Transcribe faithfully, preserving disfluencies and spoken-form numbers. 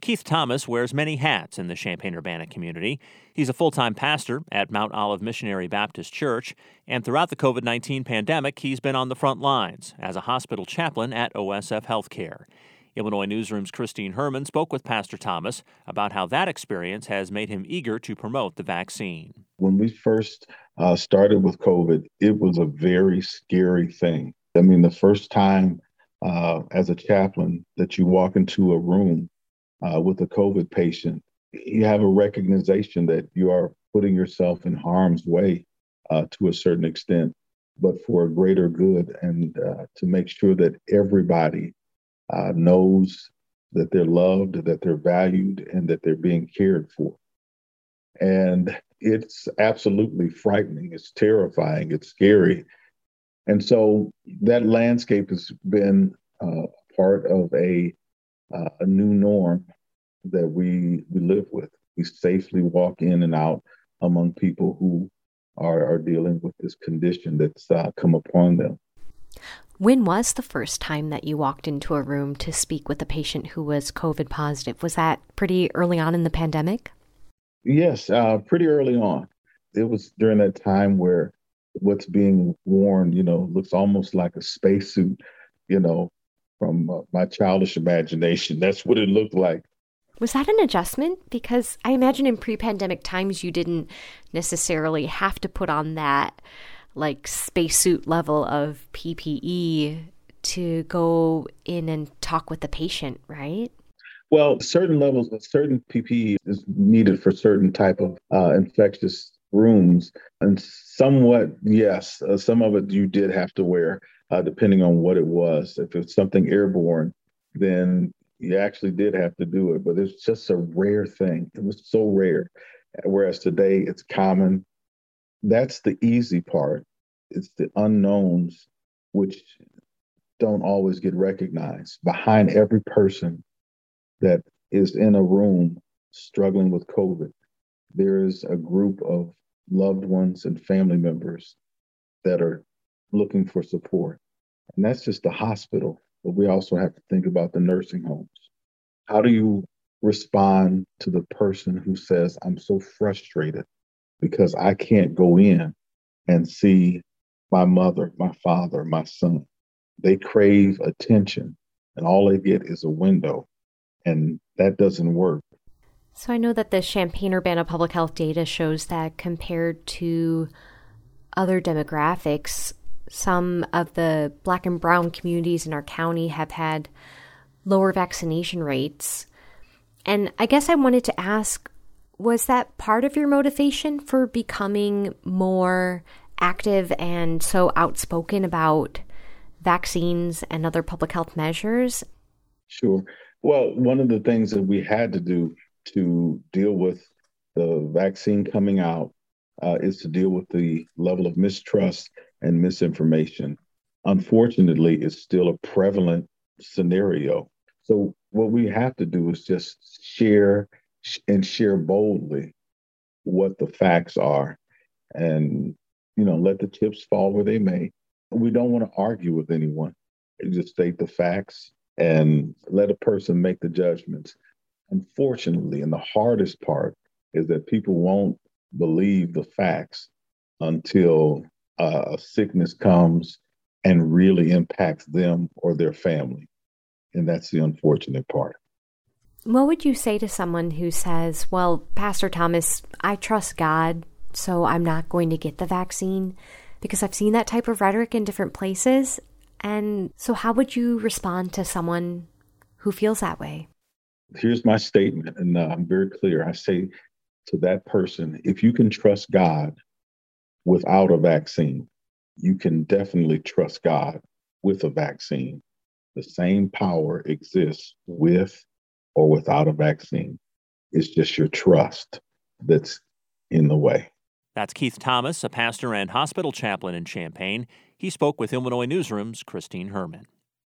Keith Thomas wears many hats in the Champaign-Urbana community. He's a full-time pastor at Mount Olive Missionary Baptist Church, and throughout the covid nineteen pandemic, he's been on the front lines as a hospital chaplain at O S F Healthcare. Illinois Newsroom's Christine Herman spoke with Pastor Thomas about how that experience has made him eager to promote the vaccine. When we first uh, started with COVID, it was a very scary thing. I mean, the first time uh, as a chaplain that you walk into a room uh, with a COVID patient, you have a recognition that you are putting yourself in harm's way uh, to a certain extent, but for a greater good, and uh, to make sure that everybody uh, knows that they're loved, that they're valued, and that they're being cared for. And it's absolutely frightening. It's terrifying. It's scary. And so that landscape has been uh, part of a, uh, a new norm that we, we live with. We safely walk in and out among people who are, are dealing with this condition that's uh, come upon them. When was the first time that you walked into a room to speak with a patient who was COVID positive? Was that pretty early on in the pandemic? Yes, uh, pretty early on. It was during that time where what's being worn, you know, looks almost like a spacesuit, you know, from uh, my childish imagination. That's what it looked like. Was that an adjustment? Because I imagine in pre-pandemic times, you didn't necessarily have to put on that like spacesuit level of P P E to go in and talk with the patient, right? Well, certain levels of certain P P E is needed for certain type of uh, infectious rooms. And somewhat, yes, uh, some of it you did have to wear, uh, depending on what it was. If it's something airborne, then you actually did have to do it. But it's just a rare thing. It was so rare. Whereas today it's common. That's the easy part. It's the unknowns, which don't always get recognized. Behind every person that is in a room struggling with COVID, there is a group of loved ones and family members that are looking for support. And that's just the hospital, but we also have to think about the nursing homes. How do you respond to the person who says, I'm so frustrated because I can't go in and see my mother, my father, my son? They crave attention, and all they get is a window. And that doesn't work. So I know that the Champaign-Urbana public health data shows that compared to other demographics, some of the Black and Brown communities in our county have had lower vaccination rates. And I guess I wanted to ask, was that part of your motivation for becoming more active and so outspoken about vaccines and other public health measures? Sure. Well, one of the things that we had to do to deal with the vaccine coming out uh, is to deal with the level of mistrust and misinformation. Unfortunately, it's still a prevalent scenario. So what we have to do is just share and share boldly what the facts are, and, you know, let the chips fall where they may. We don't want to argue with anyone. You just state the facts and let a person make the judgments. Unfortunately, and the hardest part is that people won't believe the facts until uh, a sickness comes and really impacts them or their family. And that's the unfortunate part. What would you say to someone who says, well, Pastor Thomas, I trust God, so I'm not going to get the vaccine? Because I've seen that type of rhetoric in different places. And so how would you respond to someone who feels that way? Here's my statement, and uh, I'm very clear. I say to that person, if you can trust God without a vaccine, you can definitely trust God with a vaccine. The same power exists with or without a vaccine. It's just your trust that's in the way. That's Keith Thomas, a pastor and hospital chaplain in Champaign. He spoke with Illinois Newsroom's Christine Herman.